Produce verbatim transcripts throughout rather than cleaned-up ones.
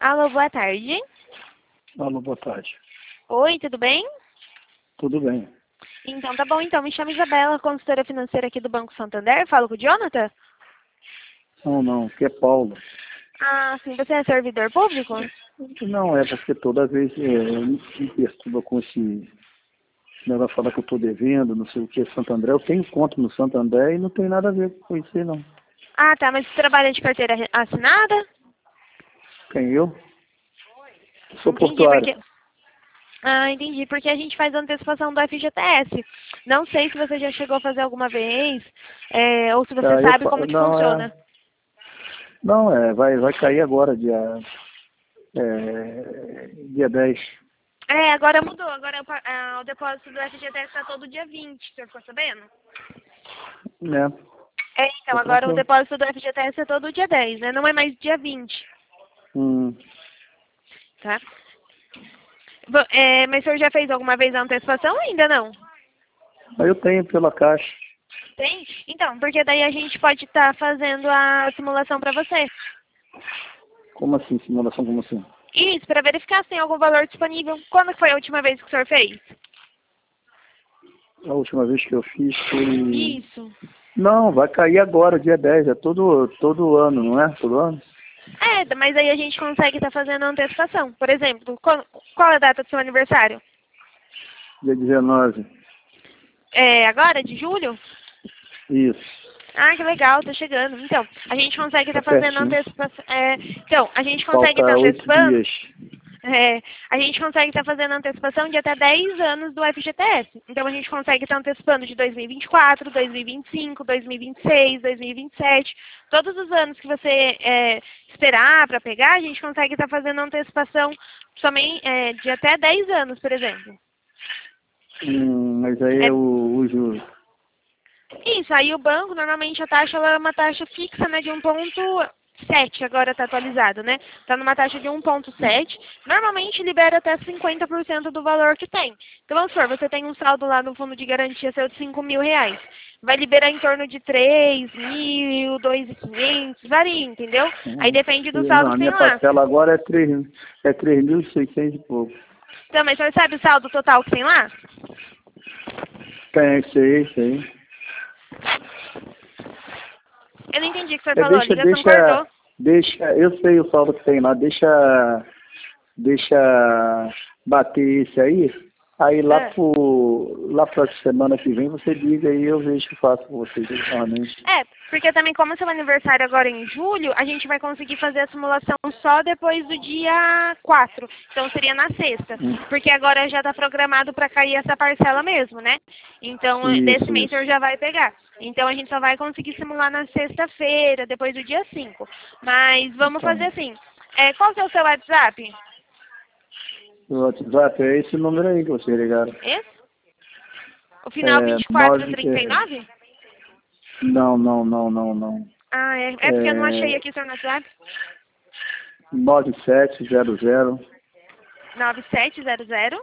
Alô, boa tarde. Alô, boa tarde. Oi, tudo bem? Tudo bem. Então, tá bom. Então, me chamo Isabela, consultora financeira aqui do Banco Santander. Falo com o Jonathan? Não, não, que é Paulo. Ah, sim. Você é servidor público? Não, é porque toda vez é, me me perturba com esse negócio de falar que eu estou devendo, não sei o que, Santander. Eu tenho conta no Santander e não tem nada a ver com isso aí, não. Ah, tá. Mas você trabalha de carteira re- assinada? Quem, eu? Sou Entendi, portuário. porque... Ah, entendi. Porque a gente faz antecipação do F G T S. Não sei se você já chegou a fazer alguma vez, é, ou se você Tá, eu, sabe fa- como que não, funciona. é, não, é, vai, vai cair agora, dia, é, dia dez, É, agora mudou. Agora o pa- ah, o depósito do F G T S está todo dia vinte. Você ficou sabendo? né? É, então, Tá agora o tranquilo. depósito do F G T S é todo dia dez, né? Não é mais dia vinte, Hum, tá? Vo- É, mas o senhor já fez alguma vez a antecipação? Ainda não? aí eu tenho pela caixa. Tem? Então, porque daí a gente pode estar fazendo a simulação para você. Como assim, simulação, como assim? Isso, para verificar se tem algum valor disponível. Quando que foi a última vez que o senhor fez? A última vez que eu fiz foi... Isso. Não, vai cair agora, dia dez, é todo, todo ano, não é? Todo ano? É, mas aí a gente consegue estar fazendo a antecipação. Por exemplo, qual, qual é a data do seu aniversário? Dia dezenove. É agora, de julho? Isso. Ah, que legal, tá chegando. Então, a gente consegue Tá estar fazendo pertinho. antecipação. É, então, a gente consegue estar Falta oito antecipando. dias. É, a gente consegue estar fazendo antecipação de até dez anos do F G T S. Então, a gente consegue estar antecipando de dois mil e vinte e quatro, dois mil e vinte e cinco, dois mil e vinte e seis, dois mil e vinte e sete. Todos os anos que você é, esperar para pegar, a gente consegue estar fazendo antecipação somente é, de até dez anos, por exemplo. Hum, mas aí É é o, o juros. isso, aí o banco, normalmente a taxa ela é uma taxa fixa, né, de um ponto sete, agora está atualizado, né? Está numa taxa de um ponto sete, normalmente libera até cinquenta por cento do valor que tem. Então, vamos supor, você tem um saldo lá no fundo de garantia seu de cinco mil reais. Vai liberar em torno de três mil, dois mil e quinhentos, varia, entendeu? Aí Hum. depende do saldo Não, a que tem minha lá. parcela agora é três é três mil e seiscentos e pouco. Então, mas você sabe o saldo total que tem lá? Tem, sei, sei. Eu não entendi o que você É, falou, a deixa, ligação deixa, cortou. deixa, eu sei o saldo que tem lá, deixa, deixa bater esse aí, aí lá É. pro, lá pra semana que vem você liga e eu vejo o que faço com vocês, realmente. É, porque também como é seu aniversário agora em julho, a gente vai conseguir fazer a simulação só depois do dia quatro. Então seria na sexta. Hum. Porque agora já está programado para cair essa parcela mesmo, né? Então desse Isso, mês o isso. senhor já vai pegar. Então a gente só vai conseguir simular na sexta-feira, depois do dia cinco. Mas vamos Então, fazer assim. É, qual que é o seu WhatsApp? o WhatsApp é esse número aí que vocês ligaram. Esse? O final É, vinte e quatro, nove, trinta e é, nove? não, não, não, não, não. Ah, é, é porque eu não achei É, aqui o seu WhatsApp. nove sete zero zero nove sete zero zero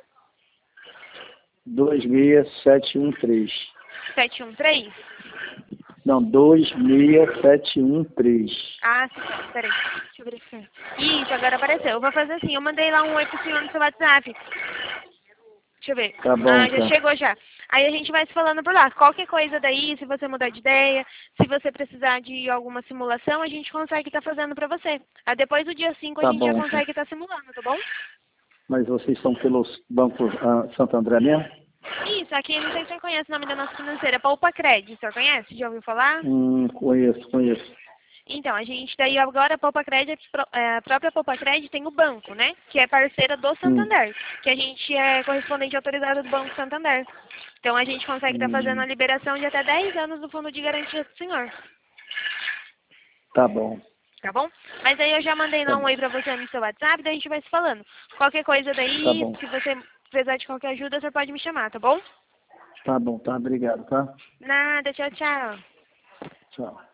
dois seis sete um três. sete um três? Não, dois seis sete um três. Ah, sim, tá. Peraí. Deixa eu verificar. Isso, agora apareceu. Eu vou fazer assim. Eu mandei lá um oi pro senhor no seu WhatsApp. Deixa eu ver. Tá bom, Ah, já então. chegou já. Aí a gente vai se falando por lá. Qualquer coisa daí, se você mudar de ideia, se você precisar de alguma simulação, a gente consegue estar fazendo pra você. Aí depois do dia cinco a Tá gente já bom, então. consegue estar simulando, tá bom? Mas vocês são pelo Banco ah, Santo André mesmo? Isso, aqui não sei se o senhor conhece o nome da nossa financeira. Poupa Cred, o senhor conhece? Já ouviu falar? Hum, conheço, conheço. Então, a gente daí agora a Poupa Cred, é, a própria Poupa Cred tem o banco, né? Que é parceira do Hum, Santander. Que a gente é correspondente autorizado do Banco Santander. Então a gente consegue estar fazendo a hum, liberação de até dez anos do fundo de garantia do senhor. tá bom, Tá bom? Mas aí eu já mandei tá lá um bom. oi pra você no seu WhatsApp, daí a gente vai se falando. Qualquer coisa Tá daí, bom. se você precisar de qualquer ajuda, você pode me chamar, tá bom? Tá bom, tá. Obrigado, tá? Nada, tchau, tchau. Tchau.